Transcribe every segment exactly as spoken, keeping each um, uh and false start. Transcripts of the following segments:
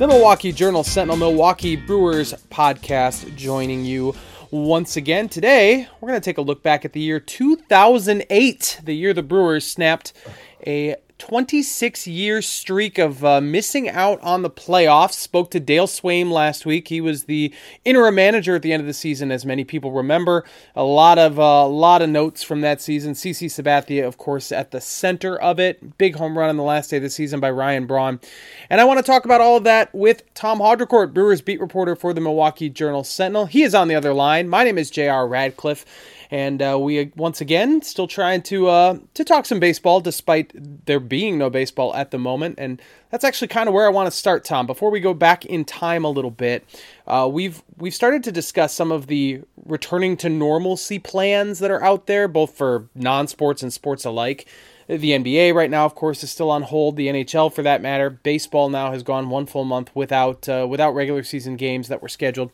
The Milwaukee Journal Sentinel Milwaukee Brewers podcast joining you once again. Today, we're going to take a look back at the year two thousand eight, the year the Brewers snapped a twenty-six year streak of uh, missing out on the playoffs. Spoke to Dale Swaim last week. He was the interim manager at the end of the season, as many people remember. A lot of uh, lot of notes from that season. C C Sabathia, of course, at the center of it. Big home run on the last day of the season by Ryan Braun. And I want to talk about all of that with Tom Haudricourt, Brewers beat reporter for the Milwaukee Journal Sentinel. He is on the other line. My name is J R Radcliffe. And uh, we, once again, still trying to uh, to talk some baseball, despite there being no baseball at the moment. And that's actually kind of where I want to start, Tom. Before we go back in time a little bit, uh, we've we've started to discuss some of the returning to normalcy plans that are out there, both for non-sports and sports alike. The N B A right now, of course, is still on hold. The N H L, for that matter. Baseball now has gone one full month without uh, without regular season games that were scheduled.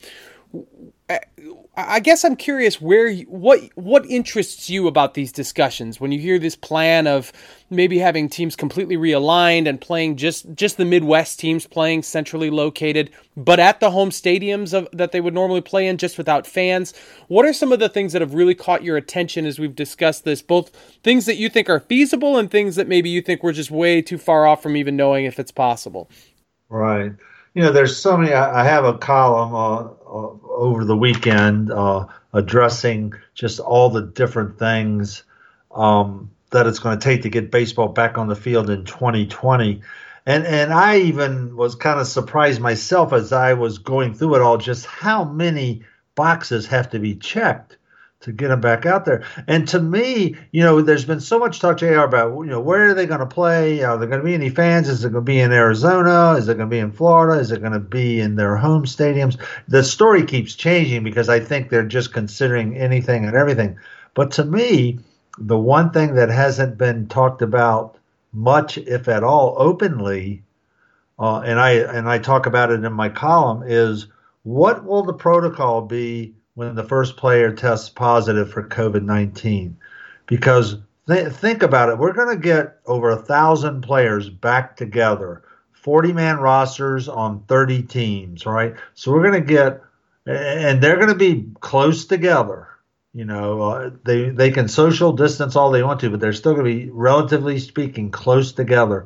I guess I'm curious where you, what what interests you about these discussions when you hear this plan of maybe having teams completely realigned and playing just, just the Midwest teams playing centrally located, but at the home stadiums of, that they would normally play in, just without fans. What are some of the things that have really caught your attention as we've discussed this? Both things that you think are feasible and things that maybe you think we're just way too far off from even knowing if it's possible. Right. You know, there's so many. I have a column uh, uh, over the weekend uh, addressing just all the different things um, that it's going to take to get baseball back on the field in twenty twenty. And and I even was kind of surprised myself as I was going through it all, just how many boxes have to be checked to get them back out there. And to me, you know, there's been so much talk, J R, about, you know, where are they going to play? Are there going to be any fans? Is it going to be in Arizona? Is it going to be in Florida? Is it going to be in their home stadiums? The story keeps changing because I think they're just considering anything and everything. But to me, the one thing that hasn't been talked about much, if at all, openly, uh, and I and I talk about it in my column, is what will the protocol be when the first player tests positive for COVID nineteen? Because th- think about it. We're going to get over a thousand players back together, forty man rosters on thirty teams, right? So we're going to get, and they're going to be close together. You know, uh, they, they can social distance all they want to, but they're still going to be, relatively speaking, close together.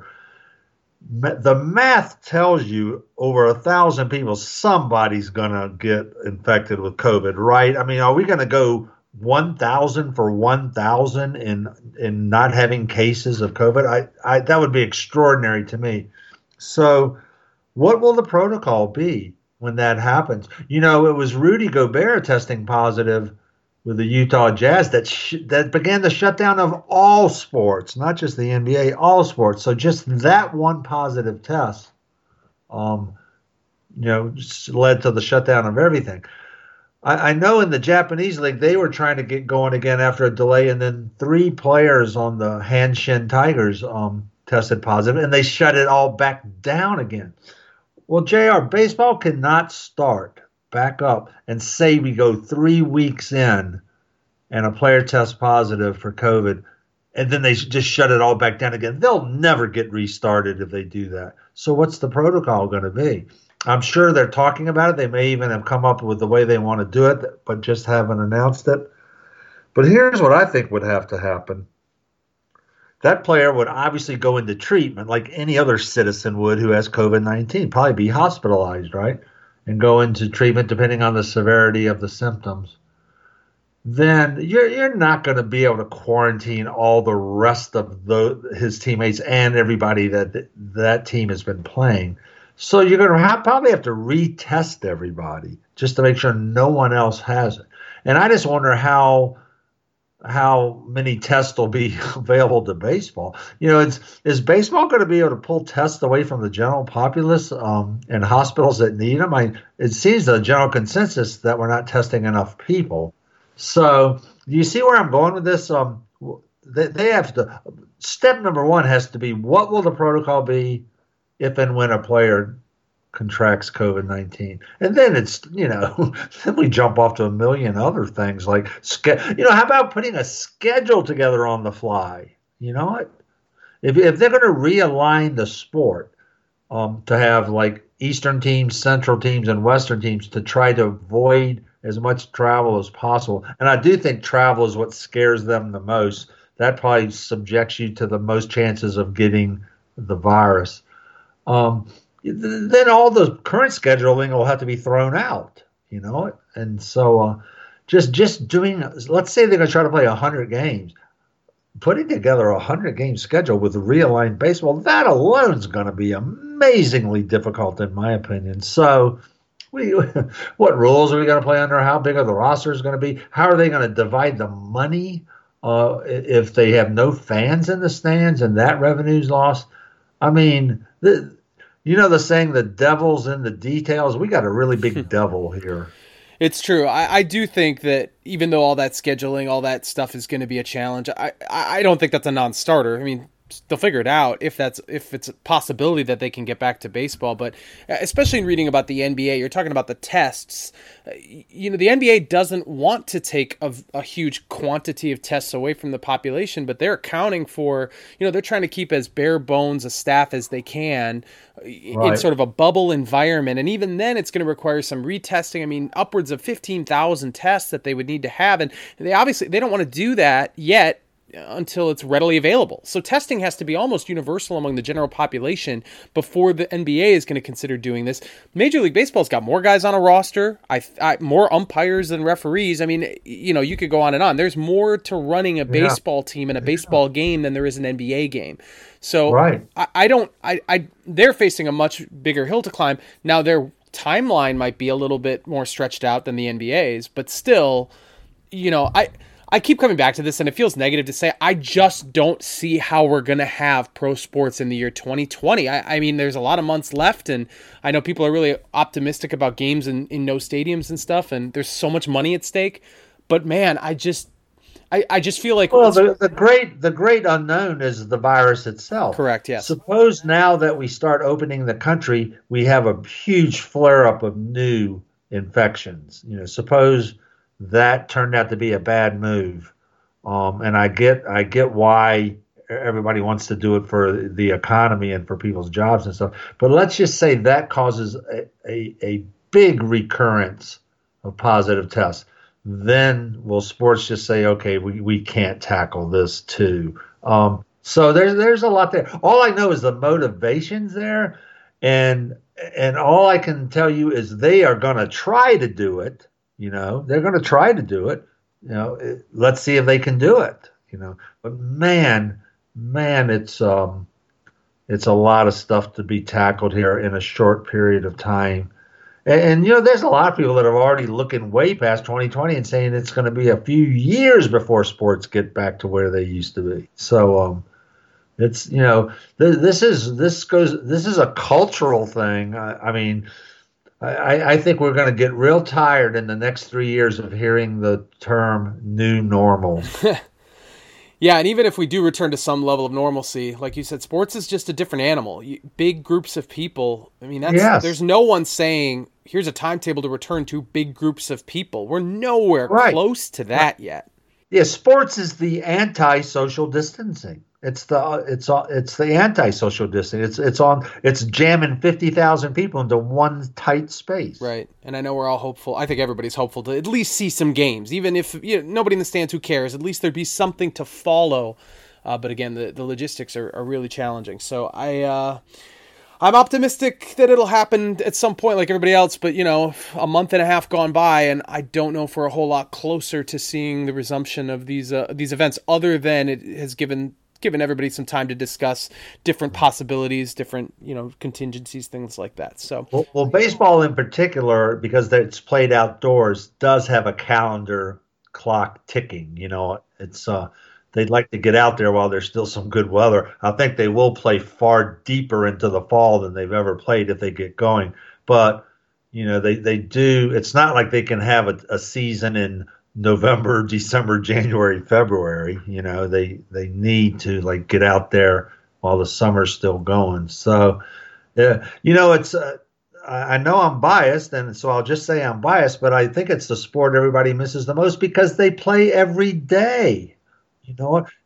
The math tells you over a thousand people, somebody's going to get infected with COVID, right? I mean, are we going to go one thousand for one thousand in in not having cases of COVID? I, I that would be extraordinary to me. So what will the protocol be when that happens? You know, it was Rudy Gobert testing positive with the Utah Jazz that sh- that began the shutdown of all sports, not just the N B A, all sports. So just that one positive test, um, you know, just led to the shutdown of everything. I, I know in the Japanese league they were trying to get going again after a delay, and then three players on the Hanshin Tigers um, tested positive, and they shut it all back down again. Well, J R, baseball cannot start back up and say we go three weeks in and a player tests positive for COVID, and then they just shut it all back down again. They'll never get restarted if they do that. So what's the protocol going to be? I'm sure they're talking about it. They may even have come up with the way they want to do it, but just haven't announced it. But here's what I think would have to happen. That player would obviously go into treatment like any other citizen would who has COVID nineteen, probably be hospitalized, right? And go into treatment depending on the severity of the symptoms. Then you're you're not going to be able to quarantine all the rest of the, his teammates and everybody that that team has been playing. So you're going to have, probably have to retest everybody just to make sure no one else has it. And I just wonder how how many tests will be available to baseball. You know, it's, is baseball going to be able to pull tests away from the general populace um, and hospitals that need them? I, it seems the general consensus that we're not testing enough people. So do you see where I'm going with this? Um, they, they have to. Step number one has to be, what will the protocol be if and when a player contracts COVID nineteen? And then it's, you know, then we jump off to a million other things like, you know, how about putting a schedule together on the fly? You know, if if they're going to realign the sport, um, to have like Eastern teams, Central teams, and Western teams to try to avoid as much travel as possible. And I do think travel is what scares them the most. That probably subjects you to the most chances of getting the virus. Um, then all the current scheduling will have to be thrown out, you know. And so uh, just just doing, let's say they're going to try to play one hundred games. Putting together a hundred-game schedule with realigned baseball, that alone is going to be amazingly difficult, in my opinion. So, we, what rules are we going to play under? How big are the rosters going to be? How are they going to divide the money uh, if they have no fans in the stands and that revenue's lost? I mean, the, you know the saying, the devil's in the details? We got a really big devil here. It's true. I, I do think that even though all that scheduling, all that stuff is going to be a challenge, I, I don't think that's a non-starter. I mean, they'll figure it out if that's if it's a possibility that they can get back to baseball. But especially in reading about the N B A, you're talking about the tests. You know, the N B A doesn't want to take a, a huge quantity of tests away from the population, but they're accounting for, you know, they're trying to keep as bare bones a staff as they can right. in sort of a bubble environment. And even then it's going to require some retesting. I mean, upwards of fifteen thousand tests that they would need to have. And they obviously, they don't want to do that yet until it's readily available. So testing has to be almost universal among the general population before the N B A is going to consider doing this. Major League Baseball's got more guys on a roster, I, I more umpires than referees. I mean, you know, you could go on and on. There's more to running a baseball yeah. team and a baseball game than there is an N B A game. So right. I, I don't, I, I, they're facing a much bigger hill to climb. Now their timeline might be a little bit more stretched out than the N B A's, but still, you know, I, I keep coming back to this, and it feels negative to say, I just don't see how we're going to have pro sports in the year twenty twenty. I, I mean, there's a lot of months left, and I know people are really optimistic about games in, in no stadiums and stuff, and there's so much money at stake. But, man, I just I, I just feel like... Well, the, the great the great unknown is the virus itself. Correct, yes. Suppose now that we start opening the country, we have a huge flare-up of new infections. You know, suppose... that turned out to be a bad move, um, and I get I get why everybody wants to do it for the economy and for people's jobs and stuff. But let's just say that causes a, a, a big recurrence of positive tests. Then will sports just say, okay, we, we can't tackle this too? Um, so there's there's a lot there. All I know is the motivation's there, and and all I can tell you is they are going to try to do it. You know, they're going to try to do it. You know, it, let's see if they can do it. You know, but man, man, it's um, it's a lot of stuff to be tackled here in a short period of time. And, and you know, there's a lot of people that are already looking way past twenty twenty and saying it's going to be a few years before sports get back to where they used to be. So, um, it's you know, th- this is this goes this is a cultural thing. I, I mean. I, I think we're going to get real tired in the next three years of hearing the term new normal. Yeah, and even if we do return to some level of normalcy, like you said, sports is just a different animal. You, big groups of people, I mean, that's, yes. there's no one saying, here's a timetable to return to big groups of people. We're nowhere right. close to that right. yet. Yeah, sports is the anti-social distancing. It's the it's it's the anti-social distancing. It's it's on it's jamming fifty thousand people into one tight space. Right, and I know we're all hopeful. I think everybody's hopeful to at least see some games, even if you know, nobody in the stands. Who cares? At least there'd be something to follow. Uh, but again, the, the logistics are, are really challenging. So I uh, I'm optimistic that it'll happen at some point, like everybody else. But you know, a month and a half gone by, and I don't know if we're a whole lot closer to seeing the resumption of these uh, these events. Other than it has given. given everybody some time to discuss different possibilities, different, you know, contingencies, things like that. So, well, well baseball in particular, because it's played outdoors, does have a calendar clock ticking. You know, it's uh, they'd like to get out there while there's still some good weather. I think they will play far deeper into the fall than they've ever played if they get going. But, you know, they, they do, it's not like they can have a, a season in November, December, January, February. You know, they they need to like get out there while the summer's still going. So, yeah, you know, it's uh, I know I'm biased, and so I'll just say I'm biased, but I think it's the sport everybody misses the most because they play every day. You know what?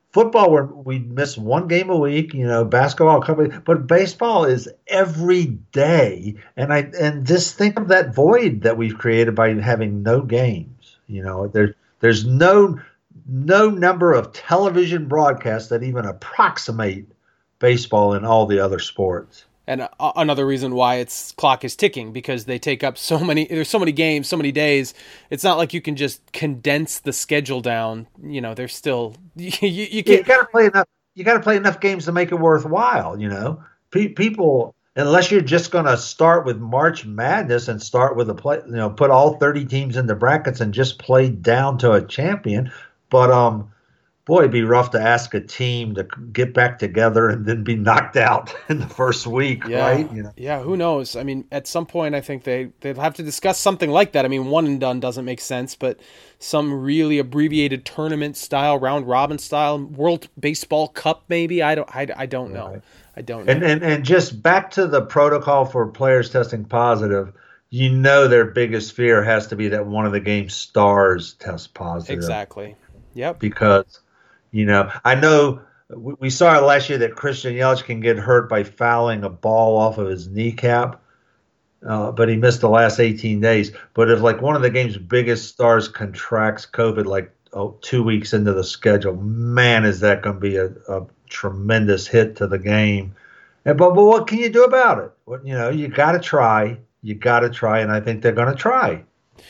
football where we miss one game a week, you know, basketball, but baseball is every day. And I and just think of that void that we've created by having no games. You know, there's there's no no number of television broadcasts that even approximate baseball and all the other sports. And uh, another reason why its clock is ticking, because they take up so many, there's so many games, so many days. It's not like you can just condense the schedule down. You know, there's still, you, you, you can't. You got to play enough, you got to play enough games to make it worthwhile, you know. Pe- people, unless you're just going to start with March Madness and start with a play, you know, put all thirty teams in the brackets and just play down to a champion. But, um, boy, it'd be rough to ask a team to get back together and then be knocked out in the first week, yeah. right? You know? Yeah, who knows? I mean, at some point, I think they, they'd have to discuss something like that. I mean, one and done doesn't make sense, but some really abbreviated tournament style, round robin style, World Baseball Cup maybe? I don't I, I don't know. Right. I don't know. And, and, and just back to the protocol for players testing positive, you know their biggest fear has to be that one of the game's stars tests positive. Exactly. Yep. Because, you know, I know we saw it last year that Christian Yelich can get hurt by fouling a ball off of his kneecap, uh, but he missed the last eighteen days. But if, like, one of the game's biggest stars contracts COVID, like, oh, two weeks into the schedule, man, is that going to be a, a tremendous hit to the game. And, but, but what can you do about it? Well, you know, you got to try. You got to try, and I think they're going to try.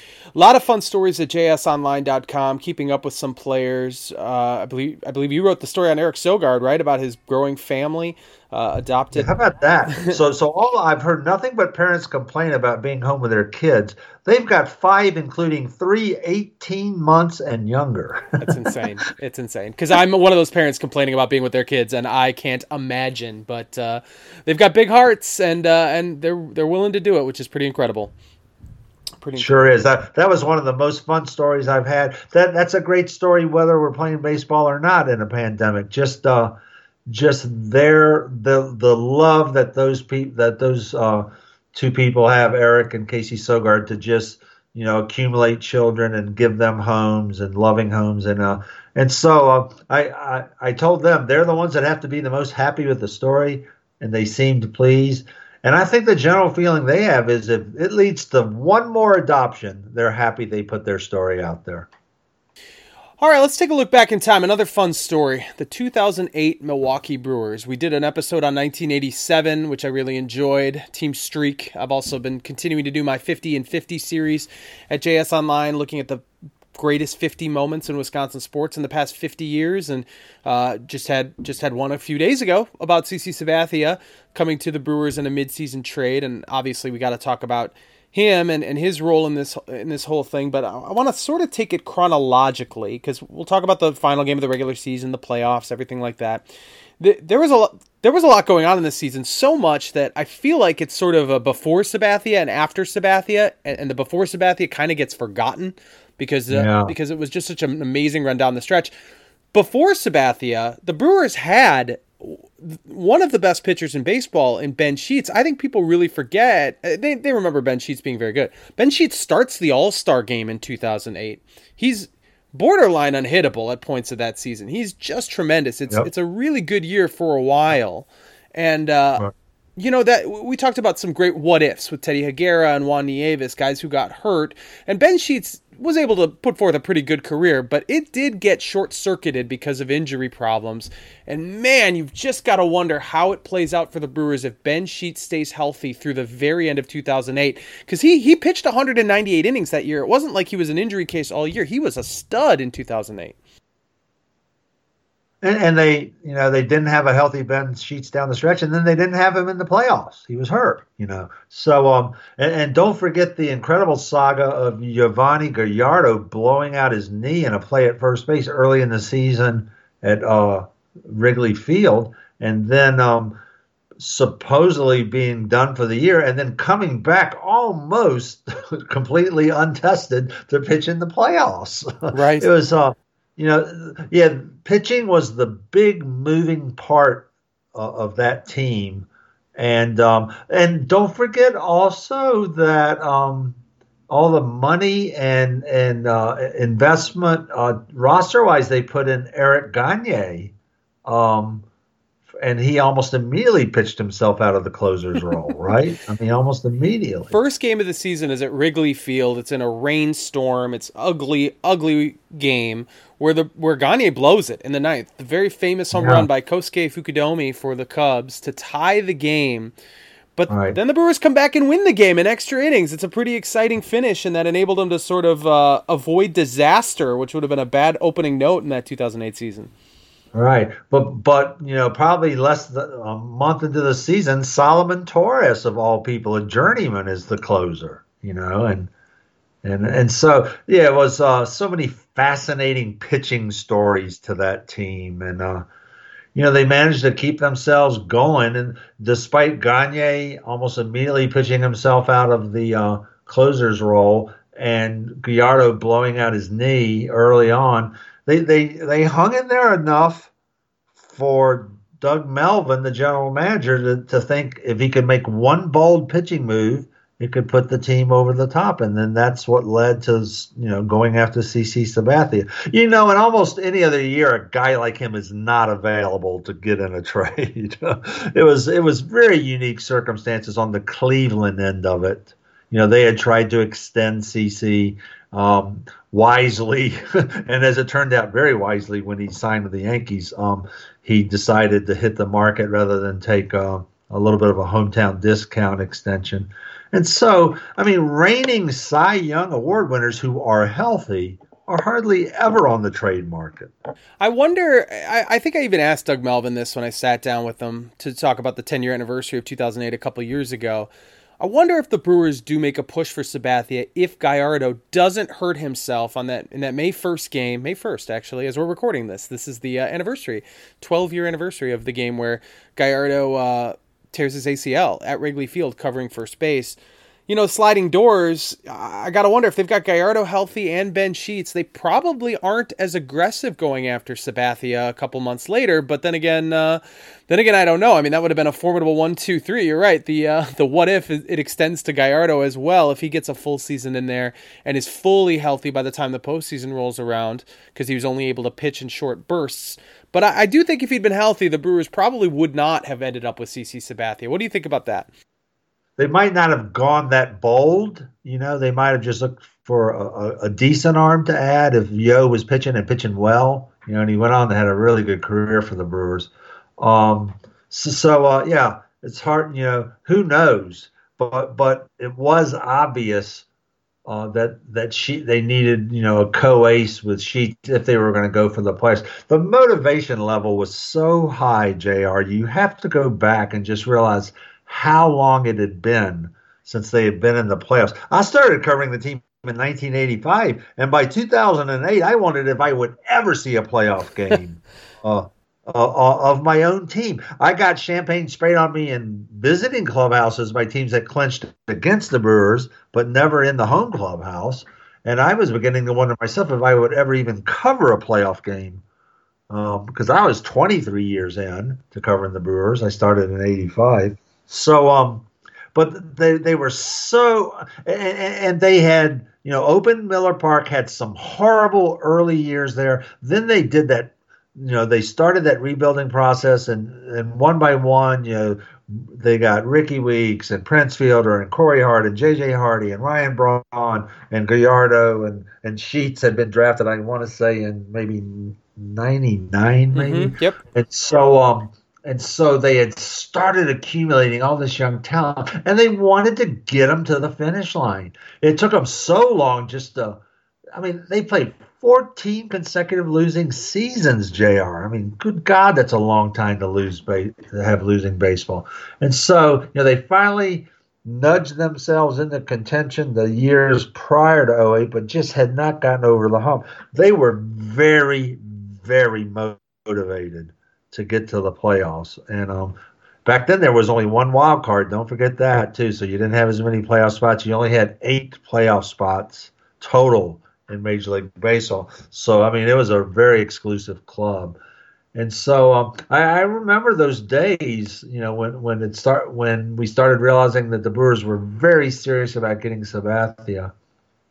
A lot of fun stories at J S online dot com, keeping up with some players. Uh, I believe I believe you wrote the story on Eric Sogard, right, about his growing family, uh, adopted. How about that? so so all I've heard nothing but parents complain about being home with their kids. They've got five, including three, eighteen months and younger. That's insane. It's insane. Because I'm one of those parents complaining about being with their kids, and I can't imagine. But uh, they've got big hearts, and uh, and they're they're willing to do it, which is pretty incredible. Pretty sure is. That that was one of the most fun stories I've had. That that's a great story, whether we're playing baseball or not in a pandemic. Just uh, just their the the love that those people that those uh, two people have, Eric and Casey Sogard, to just you know accumulate children and give them homes and loving homes and uh and so uh, I, I I told them they're the ones that have to be the most happy with the story, and they seemed pleased. And I think the general feeling they have is if it leads to one more adoption, they're happy they put their story out there. All right, let's take a look back in time. Another fun story, the two thousand eight Milwaukee Brewers. We did an episode on nineteen eighty-seven, which I really enjoyed, Team Streak. I've also been continuing to do my fifty and fifty series at J S Online, looking at the greatest fifty moments in Wisconsin sports in the past fifty years, and uh, just had just had one a few days ago about CeCe Sabathia coming to the Brewers in a midseason trade, and obviously we got to talk about him and, and his role in this in this whole thing. But I, I want to sort of take it chronologically, because we'll talk about the final game of the regular season, the playoffs, everything like that. The, there was a lot, there was a lot going on in this season, so much that I feel like it's sort of a before Sabathia and after Sabathia, and, and the before Sabathia kind of gets forgotten. Because uh, yeah. because it was just such an amazing run down the stretch. Before Sabathia, the Brewers had one of the best pitchers in baseball in Ben Sheets. I think people really forget. They they remember Ben Sheets being very good. Ben Sheets starts the All-Star game in two thousand eight. He's borderline unhittable at points of that season. He's just tremendous. It's yep. it's a really good year for a while. And uh, right. you know, that we talked about some great what ifs with Teddy Higuera and Juan Nieves, guys who got hurt. And Ben Sheets was able to put forth a pretty good career, but it did get short-circuited because of injury problems. And man, you've just got to wonder how it plays out for the Brewers if Ben Sheets stays healthy through the very end of two thousand eight. Because he he pitched one hundred ninety-eight innings that year. It wasn't like he was an injury case all year. He was a stud in two thousand eight. And, and they, you know, they didn't have a healthy Ben Sheets down the stretch, and then they didn't have him in the playoffs. He was hurt, you know. So, um, and, and don't forget the incredible saga of Giovanni Gallardo blowing out his knee in a play at first base early in the season at uh, Wrigley Field, and then um, supposedly being done for the year, and then coming back almost completely untested to pitch in the playoffs. Right. It was. Uh, You know, yeah, pitching was the big moving part uh, of that team, and um, and don't forget also that um, all the money and and uh, investment uh, roster wise they put in Eric Gagne, um, and he almost immediately pitched himself out of the closer's role, right? I mean, almost immediately. First game of the season is at Wrigley Field. It's in a rainstorm. It's ugly, ugly game where the where Gagne blows it in the ninth. The very famous home yeah. run by Kosuke Fukudomi for the Cubs to tie the game. But right. then the Brewers come back and win the game in extra innings. It's a pretty exciting finish, and that enabled them to sort of uh, avoid disaster, which would have been a bad opening note in that two thousand eight season. Right, but but you know, probably less than a month into the season, Solomon Torres of all people, a journeyman, is the closer. You know, and and and so yeah, it was uh, so many fascinating pitching stories to that team, and uh, you know they managed to keep themselves going, and despite Gagne almost immediately pitching himself out of the uh, closer's role and Gallardo blowing out his knee early on. They, they they hung in there enough for Doug Melvin, the general manager, to, to think if he could make one bold pitching move, it could put the team over the top. And then that's what led to, you know, going after C C Sabathia. You know, in almost any other year, a guy like him is not available to get in a trade. it was it was very unique circumstances on the Cleveland end of it. You know, they had tried to extend C C um, wisely, and as it turned out, very wisely when he signed with the Yankees. Um, he decided to hit the market rather than take uh, a little bit of a hometown discount extension. And so, I mean, reigning Cy Young Award winners who are healthy are hardly ever on the trade market. I wonder, I, I think I even asked Doug Melvin this when I sat down with him to talk about the ten-year anniversary of two thousand eight a couple years ago. I wonder if the Brewers do make a push for Sabathia if Gallardo doesn't hurt himself on that in that May first game, May first actually, as we're recording this. This is the uh, anniversary, twelve-year anniversary of the game where Gallardo uh, tears his A C L at Wrigley Field covering first base. You know, sliding doors, I got to wonder if they've got Gallardo healthy and Ben Sheets, they probably aren't as aggressive going after Sabathia a couple months later. But then again, uh, then again, I don't know. I mean, that would have been a formidable one, two, three. You're right. The uh, the what if it extends to Gallardo as well if he gets a full season in there and is fully healthy by the time the postseason rolls around because he was only able to pitch in short bursts. But I, I do think if he'd been healthy, the Brewers probably would not have ended up with C C Sabathia. What do you think about that? They might not have gone that bold. You know, they might have just looked for a, a decent arm to add if Yo was pitching and pitching well. You know, and he went on to had a really good career for the Brewers. Um, so, so uh, yeah, it's hard. You know, who knows? But but it was obvious uh, that that she they needed you know a co-ace with Sheets if they were going to go for the playoffs. The motivation level was so high, J R. You have to go back and just realize how long it had been since they had been in the playoffs. I started covering the team in nineteen eighty-five, and by two thousand eight, I wondered if I would ever see a playoff game uh, uh, of my own team. I got champagne sprayed on me in visiting clubhouses by teams that clinched against the Brewers, but never in the home clubhouse. And I was beginning to wonder myself if I would ever even cover a playoff game. Um, because I was twenty-three years in to covering the Brewers. I started in eighty-five. So, um, but they they were so, and, and they had, you know, Open Miller Park had some horrible early years there. Then they did that, you know, they started that rebuilding process, and, and one by one, you know, they got Ricky Weeks and Prince Fielder and Corey Hart and J J Hardy and Ryan Braun and Gallardo and, and Sheets had been drafted, I want to say, in maybe ninety-nine, maybe. Mm-hmm, yep. And so, um, And so they had started accumulating all this young talent, and they wanted to get them to the finish line. It took them so long just to – I mean, they played fourteen consecutive losing seasons, J R. I mean, good God, that's a long time to lose to have losing baseball. And so, you know, they finally nudged themselves into contention the years prior to oh eight, but just had not gotten over the hump. They were very, very motivated to get to the playoffs. And um, back then there was only one wild card. Don't forget that too. So you didn't have as many playoff spots. You only had eight playoff spots total in Major League Baseball. So, I mean, it was a very exclusive club. And so um, I, I remember those days, you know, when, when it start when we started realizing that the Brewers were very serious about getting Sabathia.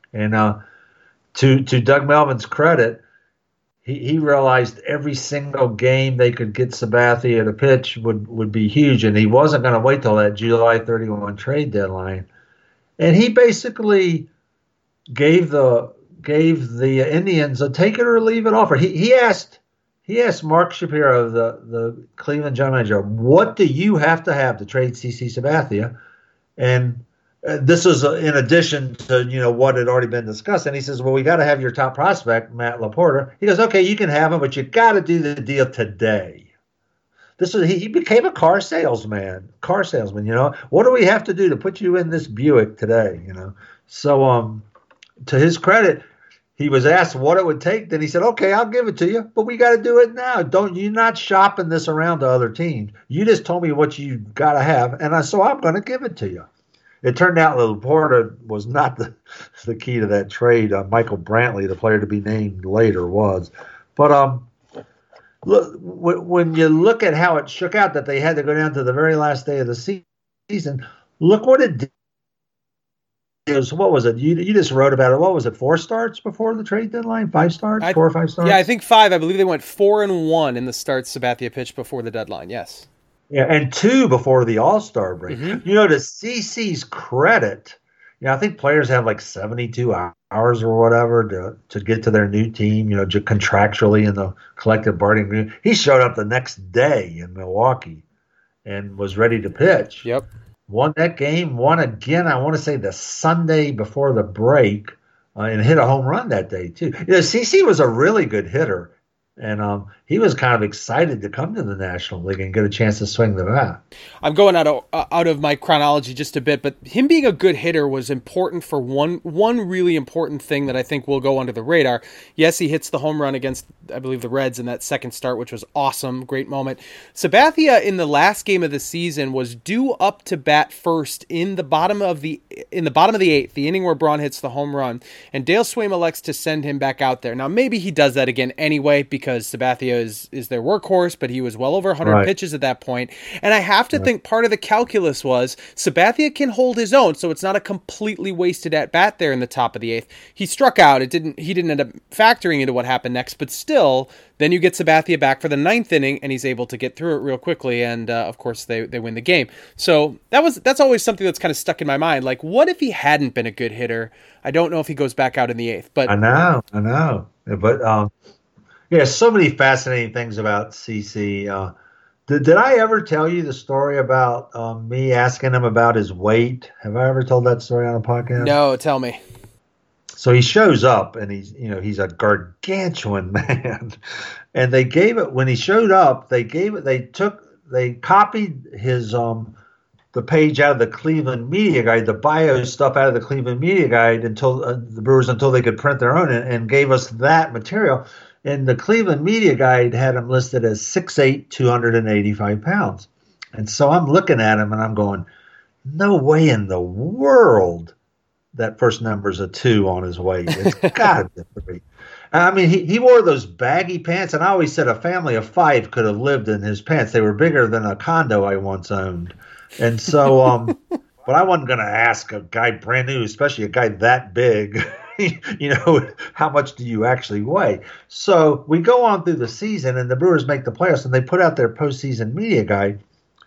And uh, to to Doug Melvin's credit, he, he realized every single game they could get Sabathia to pitch would, would be huge, and he wasn't going to wait till that July thirty-first trade deadline. And he basically gave the gave the Indians a take it or leave it offer. He he asked he asked Mark Shapiro, the the Cleveland general manager, what do you have to have to trade CC Sabathia? And uh, this is uh, in addition to you know what had already been discussed. And he says, well, we got to have your top prospect, Matt Laporta. He goes, okay, you can have him, but you got to do the deal today. This was he, he became a car salesman, car salesman. You know, what do we have to do to put you in this Buick today? You know, so um, to his credit, he was asked what it would take. Then he said, okay, I'll give it to you, but we got to do it now. Don't you're not shopping this around to other teams. You just told me what you got to have, and I so I'm going to give it to you. It turned out that Laporta was not the, the key to that trade. Uh, Michael Brantley, the player to be named later, was. But um, look, w- when you look at how it shook out that they had to go down to the very last day of the se- season, look what it did. It was, what was it? You you just wrote about it. What was it? Four starts before the trade deadline? Five starts? I, Four or five starts? Yeah, I think five. I believe they went four and one in the starts Sabathia pitched before the deadline. Yes. Yeah, and two before the All-Star break. Mm-hmm. You know, to C C's credit, you know, I think players have like seventy-two hours or whatever to, to get to their new team, you know, contractually in the collective bargaining agreement. He showed up the next day in Milwaukee and was ready to pitch. Yep. Won that game, won again, I want to say the Sunday before the break, uh, and hit a home run that day, too. You know, C C was a really good hitter. And um, he was kind of excited to come to the National League and get a chance to swing the bat. I'm going out of uh, out of my chronology just a bit, but him being a good hitter was important for one one really important thing that I think will go under the radar. Yes, he hits the home run against, I believe, the Reds in that second start, which was awesome, great moment. Sabathia in the last game of the season was due up to bat first in the bottom of the in the bottom of the eighth, the inning where Braun hits the home run, and Dale Swaim elects to send him back out there. Now maybe he does that again anyway because because Sabathia is, is their workhorse, but he was well over one hundred right. pitches at that point. And I have to right. think part of the calculus was Sabathia can hold his own, so it's not a completely wasted at-bat there in the top of the eighth. He struck out. It didn't. He didn't end up factoring into what happened next, but still, then you get Sabathia back for the ninth inning, and he's able to get through it real quickly, and uh, of course, they, they win the game. So that was that's always something that's kind of stuck in my mind. Like, what if he hadn't been a good hitter? I don't know if he goes back out in the eighth. But I know, I know. But, um, yeah, so many fascinating things about C C. Uh, did, did I ever tell you the story about um, me asking him about his weight? Have I ever told that story on a podcast? No, tell me. So he shows up, and he's, you know, he's a gargantuan man. And they gave it, when he showed up, they gave it, they took, they copied his, um, the page out of the Cleveland Media Guide, the bio stuff out of the Cleveland Media Guide until uh, the Brewers, until they could print their own, and, and gave us that material. And the Cleveland Media Guide had him listed as six eight, two hundred eighty-five pounds. And so I'm looking at him and I'm going, no way in the world that first number's a two on his weight. It's got to be a three. I mean, he, he wore those baggy pants, and I always said a family of five could have lived in his pants. They were bigger than a condo I once owned. And so, um, but I wasn't going to ask a guy brand new, especially a guy that big, you know, how much do you actually weigh? So we go on through the season, and the Brewers make the playoffs, and they put out their postseason media guide,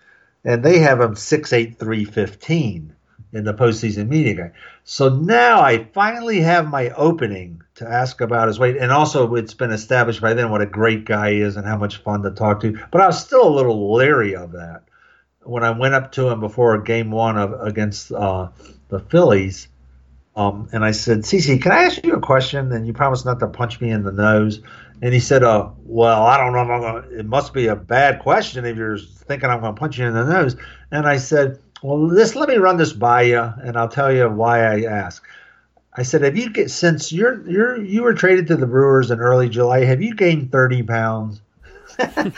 and they have him six eight, three fifteen in the postseason media guide. So now I finally have my opening to ask about his weight, and also it's been established by then what a great guy he is and how much fun to talk to. But I was still a little leery of that when I went up to him before game one of against uh, the Phillies. Um, and I said, CeCe, can I ask you a question? And you promised not to punch me in the nose. And he said, uh, well, I don't know if I'm going to, it must be a bad question if you're thinking I'm going to punch you in the nose. And I said, well, this, let me run this by you, and I'll tell you why I ask. I said, have you get, since you're, you're, you were traded to the Brewers in early July, have you gained thirty pounds? and,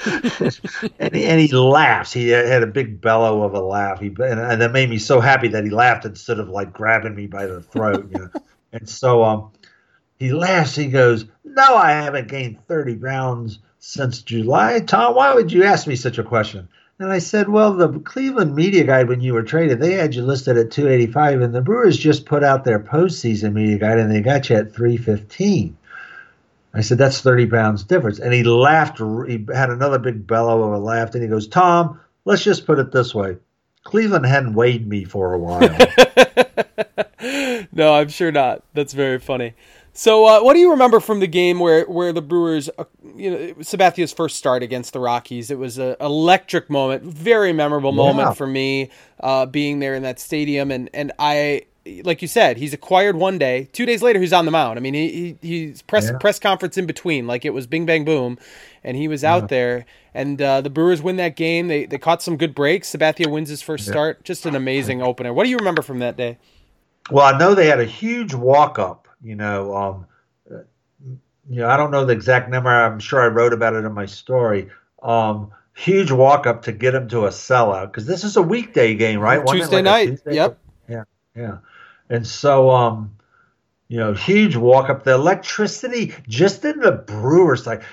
he, and he laughs. He had a big bellow of a laugh. He, and, and that made me so happy that he laughed instead of like grabbing me by the throat. You know? And so um, he laughs. He goes, no, I haven't gained thirty pounds since July. Tom, why would you ask me such a question? And I said, well, the Cleveland media guide, when you were traded, they had you listed at two eighty-five, and the Brewers just put out their postseason media guide, and they got you at three fifteen. I said, that's thirty pounds difference. And he laughed. He had another big bellow of a laugh, and he goes, Tom, let's just put it this way. Cleveland hadn't weighed me for a while. No, I'm sure not. That's very funny. So uh, what do you remember from the game where, where the Brewers, uh, you know, Sabathia's first start against the Rockies? It was an electric moment, very memorable moment yeah. for me, uh, being there in that stadium. And, and I, like you said, he's acquired one day. Two days later, he's on the mound. I mean, he, he he's press yeah. press conference in between, like it was bing, bang, boom. And he was out yeah. there. And uh, the Brewers win that game. They they caught some good breaks. Sabathia wins his first yeah. start. Just an amazing opener. What do you remember from that day? Well, I know they had a huge walk-up. You know, um, you know, I don't know the exact number. I'm sure I wrote about it in my story. Um, huge walk up to get him to a sellout because this is a weekday game, right? Tuesday like night. Tuesday? Yep. Yeah, yeah. And so, um, you know, huge walk up. The electricity just in the Brewers side.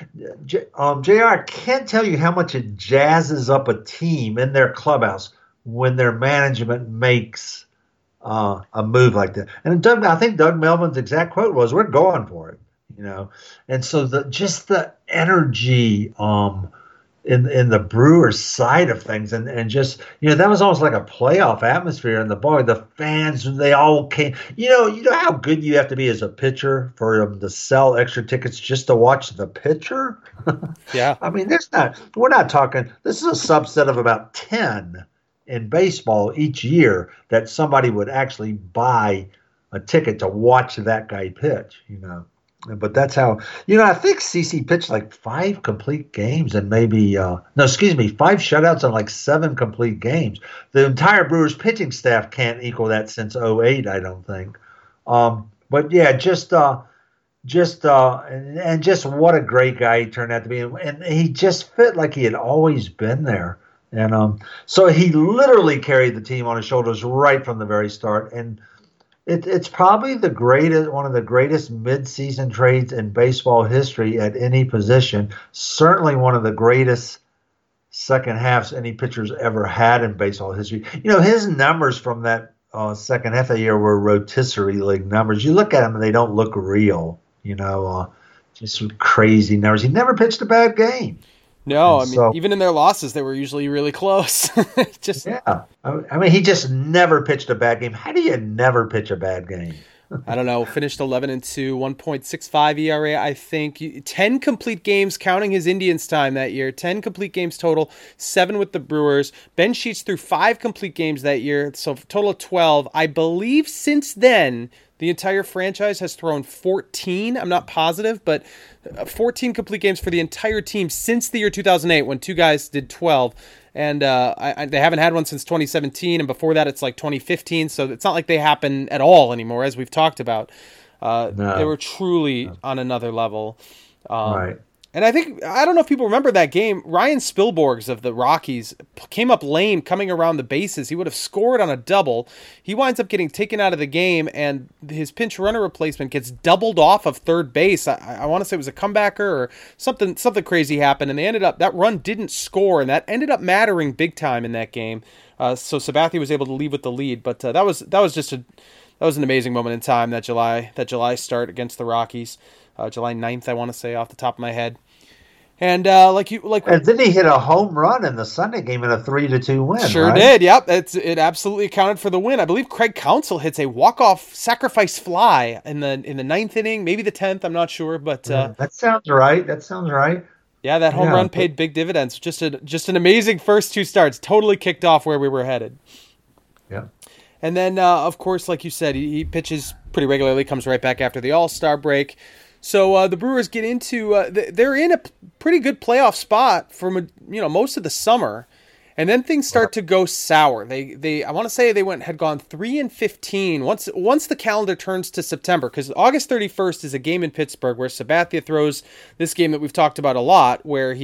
Um, J R, I can't tell you how much it jazzes up a team in their clubhouse when their management makes Uh, a move like that. And Doug, I think Doug Melvin's exact quote was, we're going for it, you know? And so the, just the energy, um, in, in the Brewers side of things and, and just, you know, that was almost like a playoff atmosphere in the bar. The fans, they all came, you know, you know how good you have to be as a pitcher for them to sell extra tickets just to watch the pitcher. Yeah. I mean, there's not, we're not talking, this is a subset of about ten in baseball each year that somebody would actually buy a ticket to watch that guy pitch, you know. But that's how, you know, I think C C pitched like five complete games and maybe, uh, no, excuse me, five shutouts and like seven complete games. The entire Brewers pitching staff can't equal that since oh eight, I don't think. Um, but yeah, just, uh, just, uh, and, and just what a great guy he turned out to be. And he just fit like he had always been there. And um, so he literally carried the team on his shoulders right from the very start. And it, it's probably the greatest, one of the greatest midseason trades in baseball history at any position. Certainly one of the greatest second halves any pitcher's ever had in baseball history. You know, his numbers from that uh, second half of the year were rotisserie league numbers. You look at them and they don't look real, you know, uh, just crazy numbers. He never pitched a bad game. No, and I mean, so, even in their losses, they were usually really close. just yeah, I mean, he just never pitched a bad game. How do you never pitch a bad game? I don't know. Finished eleven and two, one point six five E R A. I think ten complete games, counting his Indians time that year. Ten complete games total, seven with the Brewers. Ben Sheets threw five complete games that year, so total of twelve. I believe since then, the entire franchise has thrown fourteen. I'm not positive, but fourteen complete games for the entire team since the year two thousand eight when two guys did twelve. And uh, I, I, they haven't had one since twenty seventeen, and before that it's like twenty fifteen, so it's not like they happen at all anymore, as we've talked about. Uh, no. They were truly no. on another level. Um, right. And I think, I don't know if people remember that game, Ryan Spilborghs of the Rockies came up lame coming around the bases. He would have scored on a double. He winds up getting taken out of the game, and his pinch runner replacement gets doubled off of third base. I, I want to say it was a comebacker or something something crazy happened, and they ended up, that run didn't score, and that ended up mattering big time in that game. Uh, so Sabathia was able to leave with the lead, but uh, that was that was just a that was an amazing moment in time, that July that July start against the Rockies. Uh, July ninth, I want to say, off the top of my head. And uh, like you, like, and then he hit a home run in the Sunday game in a three to two win. Sure right? did. Yep, it's, it absolutely accounted for the win. I believe Craig Counsell hits a walk off sacrifice fly in the in the ninth inning, maybe the tenth. I'm not sure, but uh, that sounds right. That sounds right. Yeah, that home yeah, run but... paid big dividends. Just a just an amazing first two starts. Totally kicked off where we were headed. Yeah. And then, uh, of course, like you said, he, he pitches pretty regularly. Comes right back after the All-Star break. So uh, the Brewers get into uh, they're in a pretty good playoff spot for you know most of the summer, and then things start to go sour. They they I want to say they went had gone three and fifteen once once the calendar turns to September, because August thirty-first is a game in Pittsburgh where Sabathia throws this game that we've talked about a lot, where he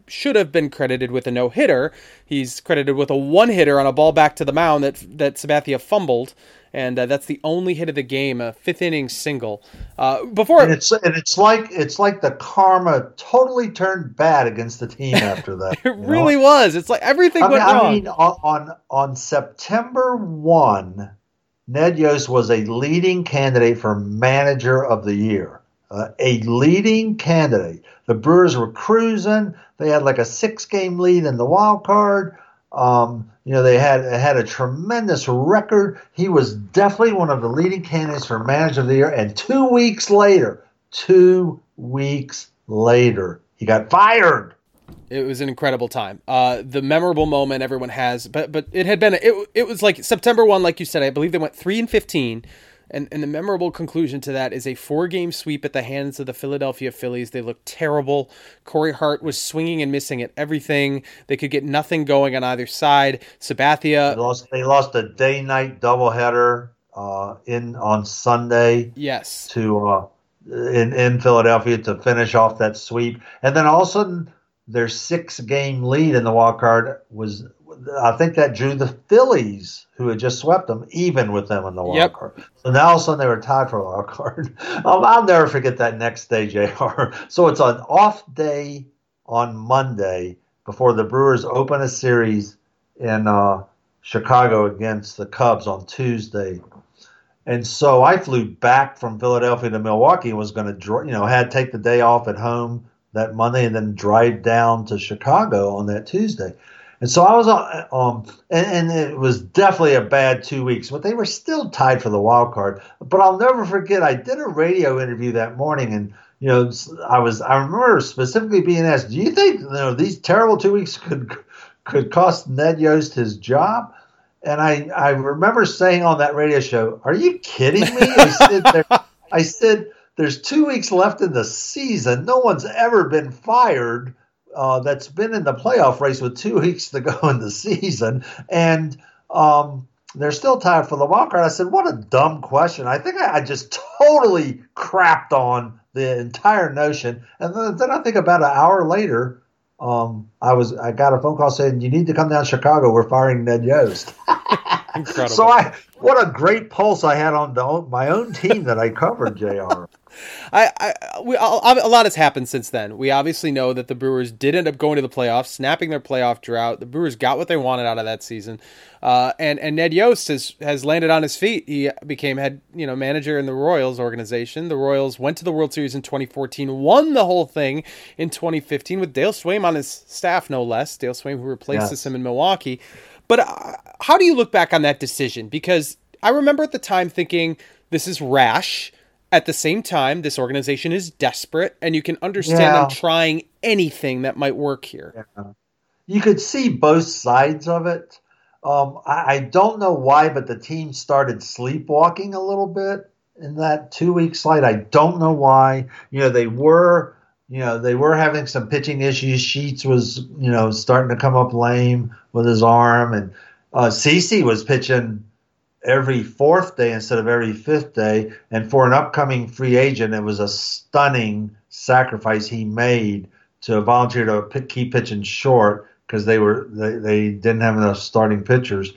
should have been credited with a no-hitter. He's credited with a one-hitter on a ball back to the mound that that Sabathia fumbled, and uh, that's the only hit of the game, a fifth-inning single. Uh, before and it's and it's like it's like the karma totally turned bad against the team after that. It really know? was. It's like everything I went mean, wrong. I mean, on, on on September first, Ned Yost was a leading candidate for manager of the year. Uh, a leading candidate. The Brewers were cruising. They had like a six-game lead in the wild card. Um, you know, they had had a tremendous record. He was definitely one of the leading candidates for manager of the year. And two weeks later, two weeks later, he got fired. It was an incredible time. Uh, the memorable moment everyone has, but but it had been it. It was like September first, like you said. I believe they went three and fifteen. And and the memorable conclusion to that is a four-game sweep at the hands of the Philadelphia Phillies. They looked terrible. Corey Hart was swinging and missing at everything. They could get nothing going on either side. Sabathia. They lost, they lost a day-night doubleheader uh, in on Sunday. Yes. To uh, in in Philadelphia to finish off that sweep, and then all of a sudden their six-game lead in the wild card was. I think that drew the Phillies, who had just swept them, even with them in the wild yep. card. So now all of a sudden they were tied for a wild card. Um, I'll never forget that next day, J R. So it's an off day on Monday before the Brewers open a series in uh, Chicago against the Cubs on Tuesday. And so I flew back from Philadelphia to Milwaukee and was going to, you know, had to take the day off at home that Monday and then drive down to Chicago on that Tuesday. And so I was on, um, and, and it was definitely a bad two weeks, but they were still tied for the wild card. But I'll never forget, I did a radio interview that morning, and you know, I was, I remember specifically being asked, "Do you think you know these terrible two weeks could could cost Ned Yost his job?" And I, I remember saying on that radio show, "Are you kidding me?" I said, there, I said, "There's two weeks left in the season. No one's ever been fired." Uh, that's been in the playoff race with two weeks to go in the season, and um, they're still tied for the wild card. I said, what a dumb question. I think I, I just totally crapped on the entire notion. And then, then I think about an hour later, um, I was I got a phone call saying, you need to come down to Chicago. We're firing Ned Yost. Incredible. So I, what a great pulse I had on the, my own team that I covered, J R. I, I, we, a lot has happened since then. We obviously know that the Brewers did end up going to the playoffs, snapping their playoff drought. The Brewers got what they wanted out of that season, uh, and and Ned Yost has has landed on his feet. He became head, you know, manager in the Royals organization. The Royals went to the World Series in twenty fourteen, won the whole thing in twenty fifteen with Dale Swaim on his staff, no less. Dale Swaim, who replaces yes. him in Milwaukee. But uh, how do you look back on that decision? Because I remember at the time thinking this is rash. At the same time, this organization is desperate, and you can understand yeah. them trying anything that might work here. Yeah. You could see both sides of it. Um, I, I don't know why, but the team started sleepwalking a little bit in that two-week slide. I don't know why. You know, they were, you know, they were having some pitching issues. Sheets was, you know, starting to come up lame with his arm, and uh, CeCe was pitching every fourth day instead of every fifth day. And for an upcoming free agent, it was a stunning sacrifice he made to volunteer to p- keep pitching short because they were they, they didn't have enough starting pitchers.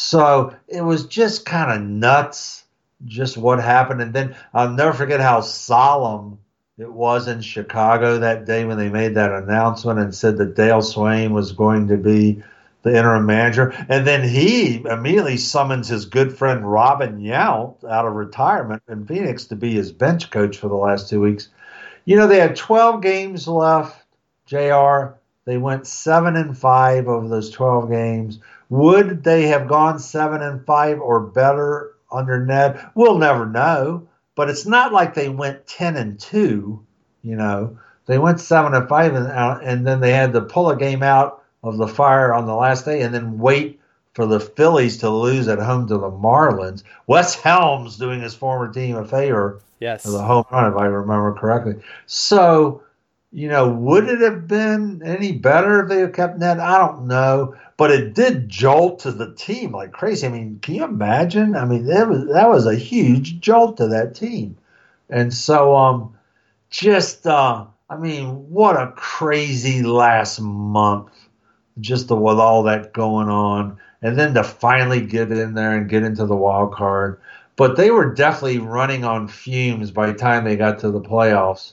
So it was just kind of nuts, just what happened. And then I'll never forget how solemn it was in Chicago that day when they made that announcement and said that Dale Swaim was going to be the interim manager. And then he immediately summons his good friend Robin Yount out of retirement in Phoenix to be his bench coach for the last two weeks. You know, they had twelve games left, J R. They went seven and five over those twelve games. Would they have gone seven and five or better under Ned? We'll never know. But it's not like they went ten and two, you know. They went seven and five and, and then they had to pull a game out of the Fire on the last day and then wait for the Phillies to lose at home to the Marlins. Wes Helms doing his former team a favor yes. for the home run, if I remember correctly. So, you know, would it have been any better if they had kept Ned? I don't know. But it did jolt to the team like crazy. I mean, can you imagine? I mean, that was, that was a huge jolt to that team. And so um, just uh, – I mean, what a crazy last month, just with all that going on, and then to finally get in there and get into the wild card. But they were definitely running on fumes by the time they got to the playoffs.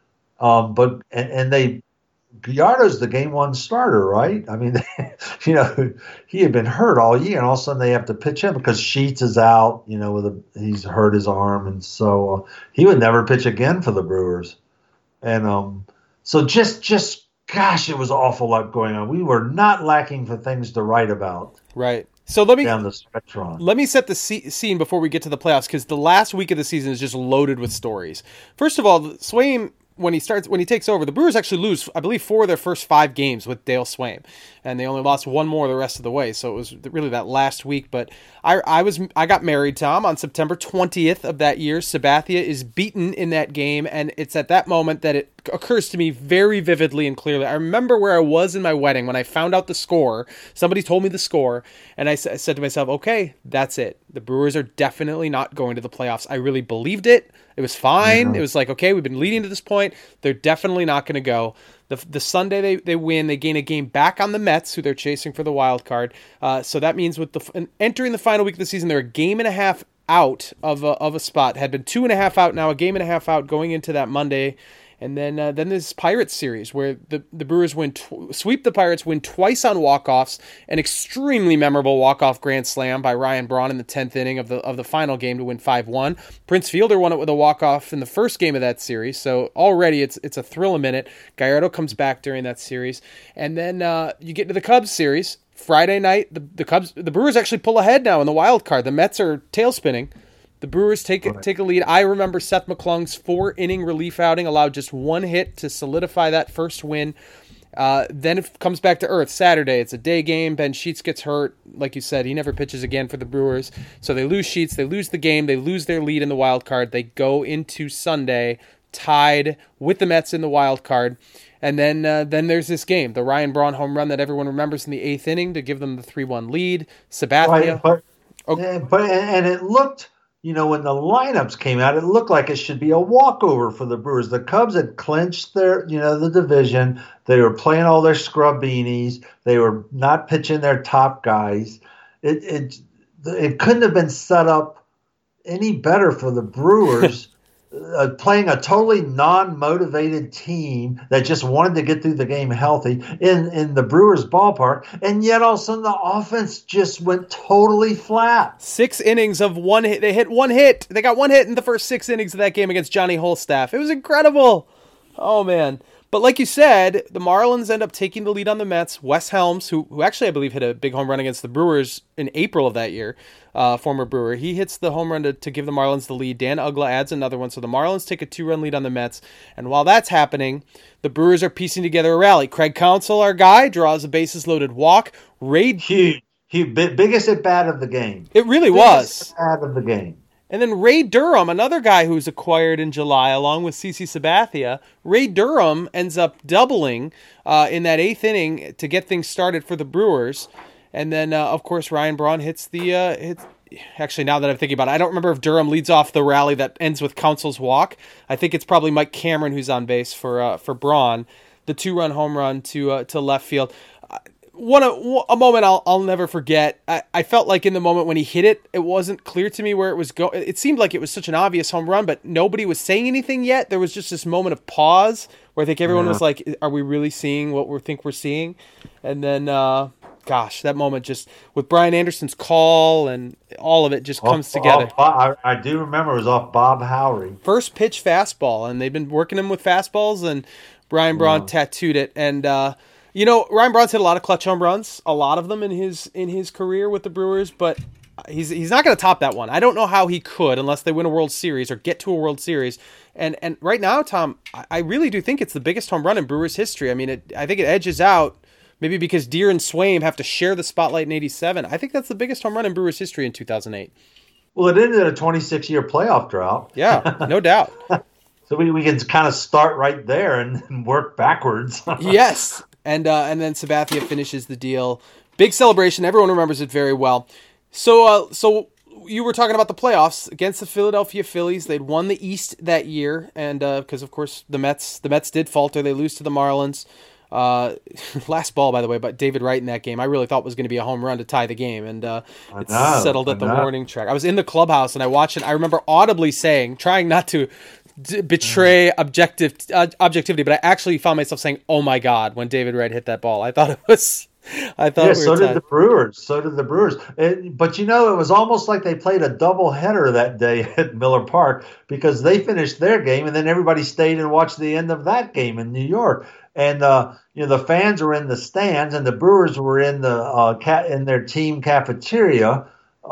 Um, but and, and they Gallardo's the game one starter, right? I mean, you know, he had been hurt all year, and all of a sudden they have to pitch him because Sheets is out. You know, with a, he's hurt his arm, and so uh, he would never pitch again for the Brewers. And um, so just just gosh, it was awful lot going on. We were not lacking for things to write about. Right. So let me down the spectrum. Let me set the scene before we get to the playoffs, because the last week of the season is just loaded with stories. First of all, Swaim, when he starts, when he takes over, the Brewers actually lose, I believe, four of their first five games with Dale Swaim, and they only lost one more the rest of the way. So it was really that last week. But I, I was, I got married, Tom, on September twentieth of that year. Sabathia is beaten in that game, and it's at that moment that it occurs to me very vividly and clearly. I remember where I was in my wedding when I found out the score. Somebody told me the score, and I, s- I said to myself, "Okay, that's it. The Brewers are definitely not going to the playoffs." I really believed it. It was fine. Yeah. It was like, okay, we've been leading to this point. They're definitely not going to go. The the Sunday they, they win, they gain a game back on the Mets, who they're chasing for the wild card. Uh, so that means with the entering the final week of the season, they're a game and a half out of a, of a spot. Had been two and a half out, now a game and a half out going into that Monday. And then uh, then this Pirates series where the, the Brewers win tw- sweep the Pirates, win twice on walk-offs, an extremely memorable walk-off grand slam by Ryan Braun in the tenth inning of the of the final game to win five one. Prince Fielder won it with a walk-off in the first game of that series, so already it's it's a thrill a minute. Gallardo comes back during that series. And then uh, you get to the Cubs series. Friday night, the, the Cubs, the Brewers actually pull ahead now in the wild card. The Mets are tail spinning. The Brewers take right. take a lead. I remember Seth McClung's four-inning relief outing allowed just one hit to solidify that first win. Uh, then it comes back to earth Saturday. It's a day game. Ben Sheets gets hurt. Like you said, he never pitches again for the Brewers. So they lose Sheets. They lose the game. They lose their lead in the wild card. They go into Sunday tied with the Mets in the wild card. And then uh, then there's this game, the Ryan Braun home run that everyone remembers in the eighth inning to give them the three one lead. Sabathia. Right, but, okay. but and it looked... You know, when the lineups came out, it looked like it should be a walkover for the Brewers. The Cubs had clinched their, you know, the division. They were playing all their scrub beanies. They were not pitching their top guys. It it it couldn't have been set up any better for the Brewers. Uh, playing a totally non-motivated team that just wanted to get through the game healthy in, in the Brewers ballpark, and yet all of a sudden the offense just went totally flat. Six innings of one hit. They hit one hit. They got one hit in the first six innings of that game against Johnny Holstaff. It was incredible. Oh, man. But like you said, the Marlins end up taking the lead on the Mets. Wes Helms, who who actually I believe hit a big home run against the Brewers in April of that year, uh, former Brewer, he hits the home run to, to give the Marlins the lead. Dan Uggla adds another one, so the Marlins take a two-run lead on the Mets. And while that's happening, the Brewers are piecing together a rally. Craig Counsell, our guy, draws a bases-loaded walk. Ray, huge, huge, biggest at bat of the game. It really biggest was. At bat of the game. And then Ray Durham, another guy who's acquired in July, along with CeCe Sabathia. Ray Durham ends up doubling uh, in that eighth inning to get things started for the Brewers. And then, uh, of course, Ryan Braun hits the uh, hits. Actually, now that I'm thinking about it, I don't remember if Durham leads off the rally that ends with Counsell's walk. I think it's probably Mike Cameron who's on base for uh, for Braun. The two-run home run to uh, to left field. Uh, One a, a moment I'll I'll never forget. I, I felt like in the moment when he hit it, it wasn't clear to me where it was going. It seemed like it was such an obvious home run, but nobody was saying anything yet. There was just this moment of pause where I think everyone yeah. was like, "Are we really seeing what we think we're seeing?" And then, uh, gosh, that moment just with Brian Anderson's call and all of it just off, comes together. Off, I, I do remember it was off Bob Howry. First pitch fastball, and they've been working him with fastballs, and Brian Braun yeah. tattooed it, and. Uh, You know, Ryan Braun's hit a lot of clutch home runs, a lot of them in his in his career with the Brewers, but he's he's not going to top that one. I don't know how he could unless they win a World Series or get to a World Series. And and right now, Tom, I really do think it's the biggest home run in Brewers history. I mean, it, I think it edges out maybe because Deere and Swaim have to share the spotlight in eighty-seven. I think that's the biggest home run in Brewers history in two thousand eight. Well, it ended a twenty-six year playoff drought. Yeah, no doubt. So we, we can kind of start right there and, and work backwards. Yes. And uh, and then Sabathia finishes the deal. Big celebration. Everyone remembers it very well. So uh, so you were talking about the playoffs against the Philadelphia Phillies. They'd won the East that year, and because uh, of course the Mets, the Mets did falter. They lose to the Marlins. Uh, last ball, by the way, but David Wright in that game, I really thought was going to be a home run to tie the game, and uh, it know, settled at the warning track. I was in the clubhouse and I watched it. I remember audibly saying, trying not to d- betray objective uh, objectivity, but I actually found myself saying, "Oh my God!" when David Wright hit that ball. I thought it was. I thought. Yeah, we so were did tied. the Brewers. So did the Brewers. It, but you know, it was almost like they played a double header that day at Miller Park because they finished their game and then everybody stayed and watched the end of that game in New York. And uh, you know, the fans were in the stands and the Brewers were in the uh, ca- in their team cafeteria, uh,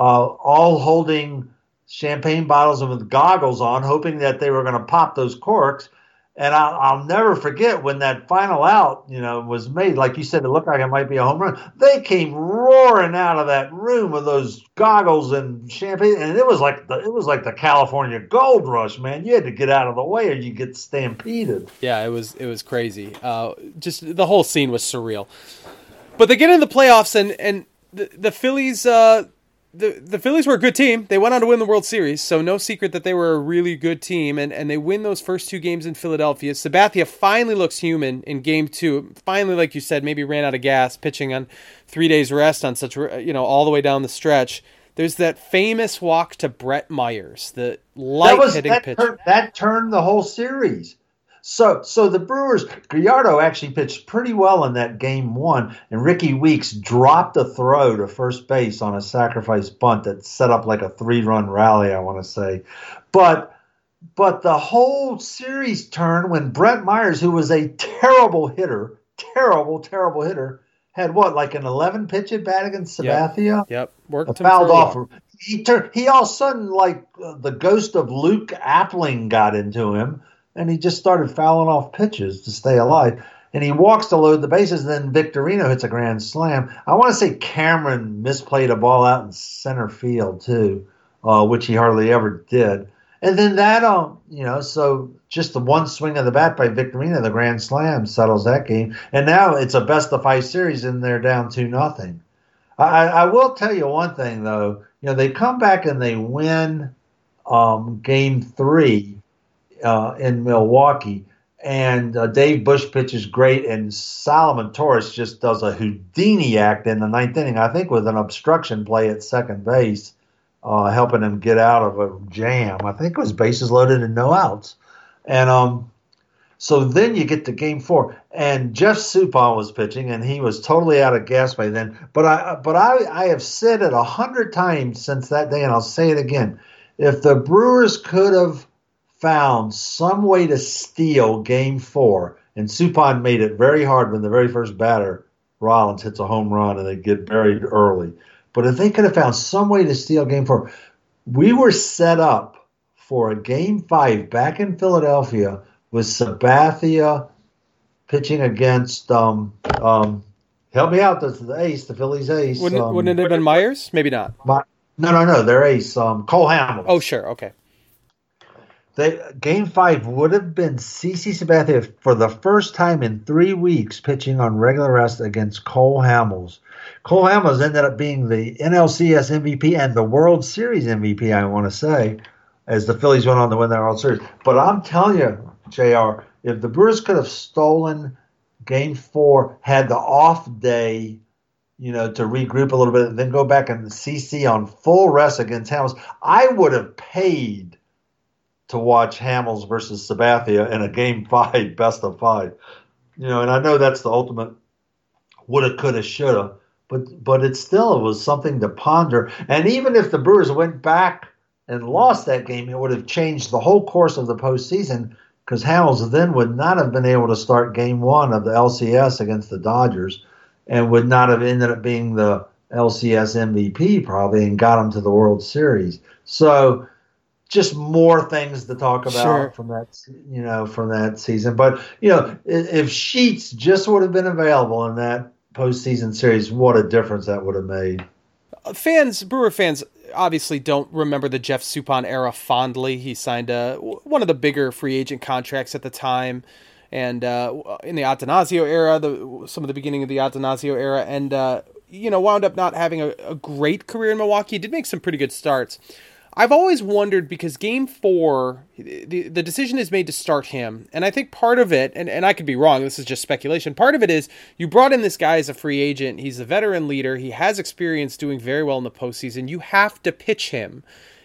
all holding champagne bottles and with goggles on, hoping that they were going to pop those corks. And I'll, I'll never forget when that final out, you know, was made. Like you said, it looked like it might be a home run. They came roaring out of that room with those goggles and champagne, and it was like the it was like the California Gold Rush, man. You had to get out of the way, or you get stampeded. Yeah, it was it was crazy. Uh, just the whole scene was surreal. But they get into the playoffs, and and the the Phillies. Uh, The the Phillies were a good team. They went on to win the World Series, so no secret that they were a really good team, and, and they win those first two games in Philadelphia. Sabathia finally looks human in game two. Finally, like you said, maybe ran out of gas, pitching on three days rest on such, you know, all the way down the stretch. There's that famous walk to Brett Myers, the light-hitting pitcher. Turned, that turned the whole series. So so the Brewers, Gallardo actually pitched pretty well in that game one, and Ricky Weeks dropped a throw to first base on a sacrifice bunt that set up like a three-run rally, I want to say. But but the whole series turned when Brett Myers, who was a terrible hitter, terrible, terrible hitter, had what, like an eleven pitch at bat against Sabathia? Yep, yep. Worked him fouled off. While. He, turned, he all of a sudden, like uh, the ghost of Luke Appling got into him. And he just started fouling off pitches to stay alive. And he walks to load the bases, and then Victorino hits a grand slam. I want to say Cameron misplayed a ball out in center field, too, uh, which he hardly ever did. And then that, um, you know, so just the one swing of the bat by Victorino, the grand slam, settles that game. And now it's a best-of-five series, and they're down two nothing. I, I will tell you one thing, though. You know, they come back and they win um, game three. Uh, in Milwaukee, and uh, Dave Bush pitches great, and Solomon Torres just does a Houdini act in the ninth inning, I think with an obstruction play at second base, uh, helping him get out of a jam. I think it was bases loaded and no outs. And um, so then you get to game four, and Jeff Suppan was pitching, and he was totally out of gas by then. But I, but I, I have said it a hundred times since that day, and I'll say it again. If the Brewers could have found some way to steal game four, and Suppan made it very hard when the very first batter, Rollins, hits a home run and they get buried early. But if they could have found some way to steal game four, we were set up for a game five back in Philadelphia with Sabathia pitching against, um, um, help me out, that's the ace, the Phillies ace. Wouldn't, um, wouldn't it have been Myers? Maybe not. My, no, no, no, their ace, um, Cole Hamels. Oh, sure, okay. They, game five would have been CeCe Sabathia for the first time in three weeks pitching on regular rest against Cole Hamels. Cole Hamels ended up being the N L C S M V P and the World Series M V P, I want to say, as the Phillies went on to win the World Series. But I'm telling you, J R, if the Brewers could have stolen game four, had the off day, you know, to regroup a little bit, and then go back and CeCe on full rest against Hamels, I would have paid to watch Hamels versus Sabathia in a game five, best of five. You know, and I know that's the ultimate woulda, coulda, shoulda, but but it still was something to ponder. And even if the Brewers went back and lost that game, it would have changed the whole course of the postseason because Hamels then would not have been able to start game one of the L C S against the Dodgers and would not have ended up being the L C S M V P probably and got him to the World Series. So just more things to talk about sure. from that, you know, from that season. But, you know, if Sheets just would have been available in that postseason series, what a difference that would have made. Fans, Brewer fans, obviously don't remember the Jeff Suppan era fondly. He signed a, one of the bigger free agent contracts at the time. And uh, in the Atanasio era, the, some of the beginning of the Atanasio era. And, uh, you know, wound up not having a, a great career in Milwaukee. He did make some pretty good starts. I've always wondered, because game four, the, the decision is made to start him. And I think part of it, and, and I could be wrong, this is just speculation. Part of it is you brought in this guy as a free agent. He's a veteran leader. He has experience doing very well in the postseason. You have to pitch him.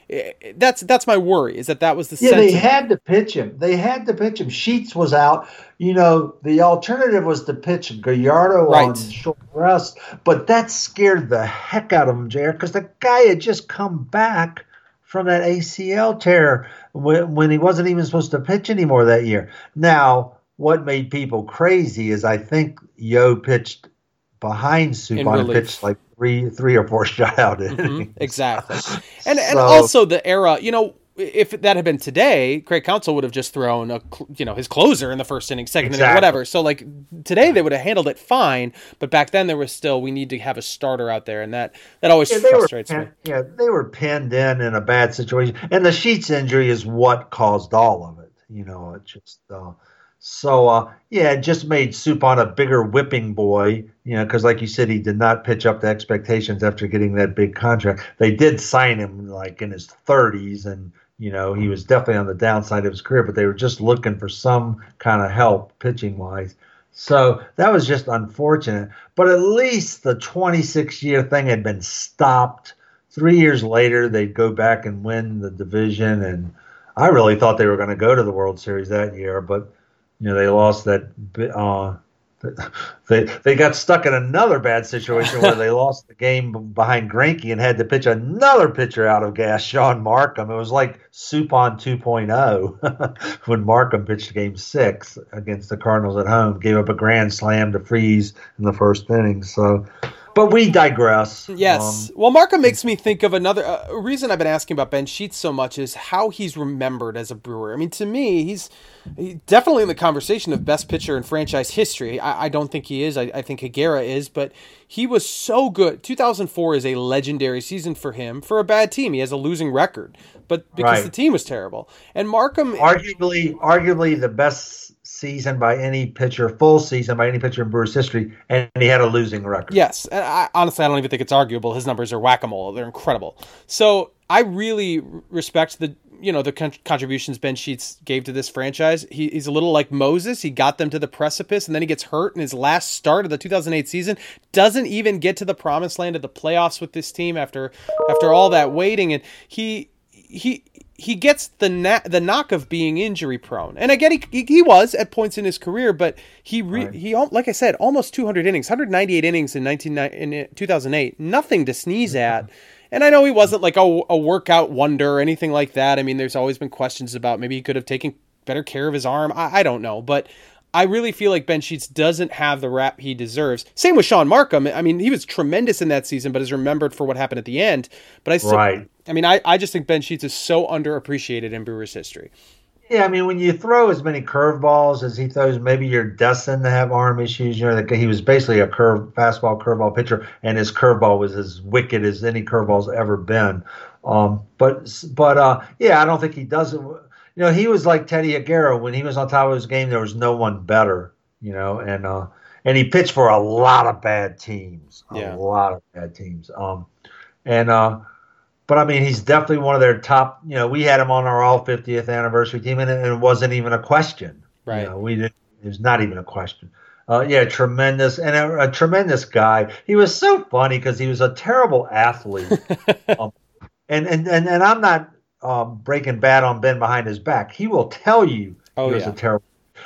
That's that's my worry, is that that was the yeah, sense. They had to pitch him. They had to pitch him. Sheets was out. You know, the alternative was to pitch Gallardo right. on short rest, but that scared the heck out of him, J R, because the guy had just come back from that A C L tear when, when he wasn't even supposed to pitch anymore that year. Now, what made people crazy is I think Yo pitched behind Suppan, pitched like three three or four shutout innings. Mm-hmm, exactly. And so, and also the era, you know, if that had been today, Craig Counsell would have just thrown a, you know, his closer in the first inning, second exactly. inning, whatever. So like today they would have handled it fine, but back then there was still, we need to have a starter out there, and that that always yeah, frustrates were, me. Yeah, they were pinned in in a bad situation, and the Sheets injury is what caused all of it. You know, it just uh, so uh, yeah, it just made Suppan a bigger whipping boy. You know, because like you said, he did not pitch up to expectations after getting that big contract. They did sign him like in his thirties, and you know, he was definitely on the downside of his career, but they were just looking for some kind of help pitching-wise. So that was just unfortunate. But at least the twenty-six year thing had been stopped. Three years later, they'd go back and win the division. And I really thought they were going to go to the World Series that year. But, you know, they lost that uh, – They they got stuck in another bad situation where they lost the game behind Greinke and had to pitch another pitcher out of gas, Sean Markham. It was like Suppan two point oh when Markham pitched game six against the Cardinals at home, gave up a grand slam to Freese in the first inning. So, but we digress. Yes. Um, well, Markham makes me think of another uh, reason I've been asking about Ben Sheets so much is how he's remembered as a Brewer. I mean, to me, he's he definitely in the conversation of best pitcher in franchise history. I, I don't think he is. I, I think Higuera is, but he was so good. two thousand four is a legendary season for him for a bad team. He has a losing record, but because right. the team was terrible. And Markham, arguably, arguably the best season by any pitcher, full season by any pitcher in Brewers history, and he had a losing record. Yes, and I, honestly, I don't even think it's arguable. His numbers are whack-a-mole; they're incredible. So I really respect the you know the con- contributions Ben Sheets gave to this franchise. He, he's a little like Moses. He got them to the precipice, and then he gets hurt in his last start of the two thousand eight season. Doesn't even get to the promised land of the playoffs with this team after after all that waiting, and he he. He gets the na- the knock of being injury prone, and again, he, he he was at points in his career, but he re- right. he like I said, almost two hundred innings, one hundred ninety-eight innings in nineteen in two thousand eight, nothing to sneeze at. And I know he wasn't like a, a workout wonder or anything like that. I mean, there's always been questions about maybe he could have taken better care of his arm. I, I don't know, but I really feel like Ben Sheets doesn't have the rap he deserves. Same with Sean Markham. I mean, he was tremendous in that season, but is remembered for what happened at the end. But I still, right. I mean, I, I just think Ben Sheets is so underappreciated in Brewers history. Yeah, I mean, when you throw as many curveballs as he throws, maybe you're destined to have arm issues. You know, he was basically a curve fastball curveball pitcher, and his curveball was as wicked as any curveball's ever been. Um, but but uh, yeah, I don't think he does it. You know, he was like Teddy Higuera. When he was on top of his game, there was no one better, you know, and uh, and he pitched for a lot of bad teams, a yeah. lot of bad teams. Um, and, uh, but I mean, he's definitely one of their top, you know, we had him on our all fiftieth anniversary team, and it, it wasn't even a question. Right. You know, we didn't, it was not even a question. Uh, yeah, tremendous, and a, a tremendous guy. He was so funny because he was a terrible athlete. um, and, and, and, and I'm not, Um, breaking bad on Ben behind his back. He will tell you oh, he was yeah. a terrible.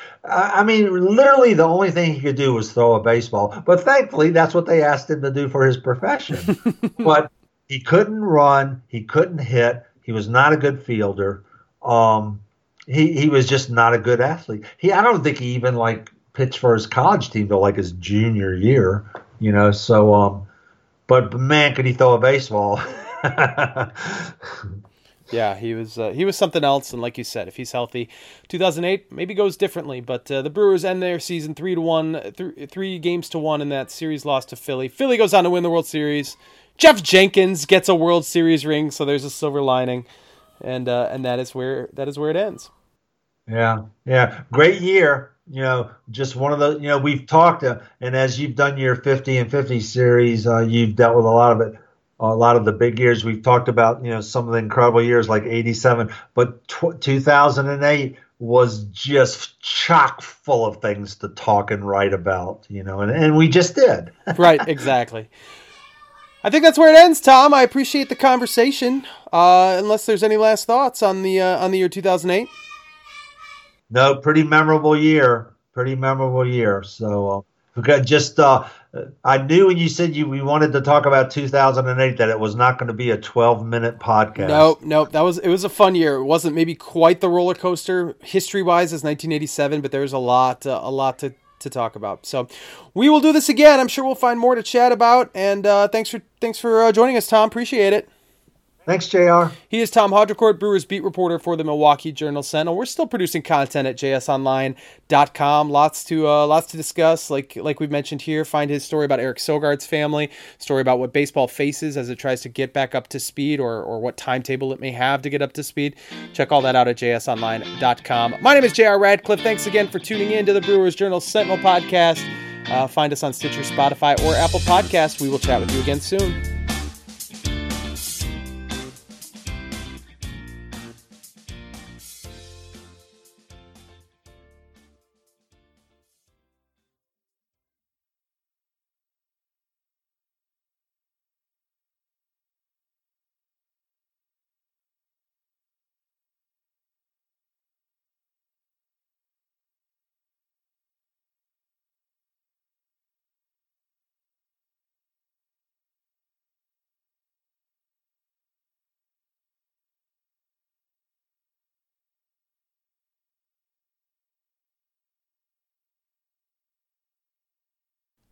I mean, literally the only thing he could do was throw a baseball. But thankfully, that's what they asked him to do for his profession. But he couldn't run. He couldn't hit. He was not a good fielder. Um, he he was just not a good athlete. He I don't think he even like pitched for his college team till like his junior year. You know, so um, but man, could he throw a baseball? Yeah, he was uh, he was something else, and like you said, if he's healthy, two thousand eight maybe goes differently. But uh, the Brewers end their season three to one, th- three games to one in that series loss to Philly. Philly goes on to win the World Series. Jeff Jenkins gets a World Series ring, so there's a silver lining, and uh, and that is where that is where it ends. Yeah, yeah, great year. you know, just one of the, you know, we've talked, uh, and as you've done your fifty and fifty series, uh, you've dealt with a lot of it, a lot of the big years. We've talked about, you know, some of the incredible years like eighty-seven, but tw- two thousand eight was just chock full of things to talk and write about, you know, and, and we just did. Right, exactly. I think that's where it ends, Tom. I appreciate the conversation. Uh, unless there's any last thoughts on the uh, on the year two thousand eight. No, pretty memorable year. Pretty memorable year. So uh, we got just uh, I knew when you said you we wanted to talk about two thousand eight that it was not going to be a twelve minute podcast. No, no, that was it was a fun year. It wasn't maybe quite the roller coaster history wise as nineteen eighty-seven, but there's a lot uh, a lot to. to talk about. So we will do this again. I'm sure we'll find more to chat about. And uh, thanks for thanks for uh, joining us, Tom. Appreciate it. Thanks, J R. He is Tom Haudricourt, Brewers beat reporter for the Milwaukee Journal-Sentinel. We're still producing content at j s online dot com. Lots to uh, lots to discuss. Like like we've mentioned here, find his story about Eric Sogard's family, story about what baseball faces as it tries to get back up to speed, or or what timetable it may have to get up to speed. Check all that out at j s online dot com. My name is J R Radcliffe. Thanks again for tuning in to the Brewers Journal-Sentinel podcast. Uh, find us on Stitcher, Spotify, or Apple Podcasts. We will chat with you again soon.